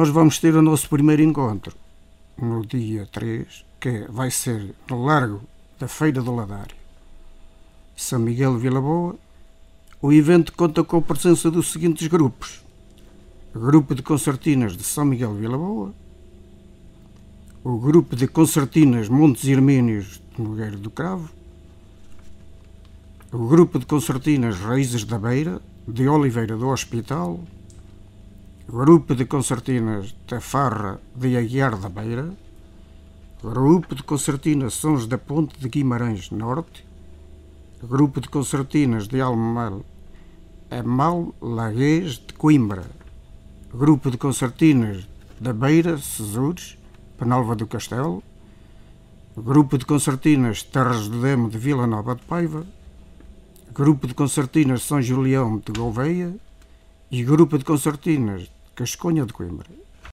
nós vamos ter o nosso primeiro encontro no dia 3, que vai ser no Largo da Feira do Ladário, São Miguel de Vila Boa. O evento conta com a presença dos seguintes grupos: Grupo de Concertinas de São Miguel de Vila Boa, o Grupo de Concertinas Montes Irmínios de Nogueira do Cravo, o Grupo de Concertinas Raízes da Beira de Oliveira do Hospital, o Grupo de Concertinas da Farra de Aguiar da Beira, o Grupo de Concertinas Sons da Ponte de Guimarães Norte, o Grupo de Concertinas de Laguês de Coimbra, o Grupo de Concertinas da Beira, Sesures, Penalva do Castelo, o Grupo de Concertinas Terras do Demo de Vila Nova de Paiva, o Grupo de Concertinas São Julião de Gouveia e o Grupo de Concertinas de Casconha de Coimbra.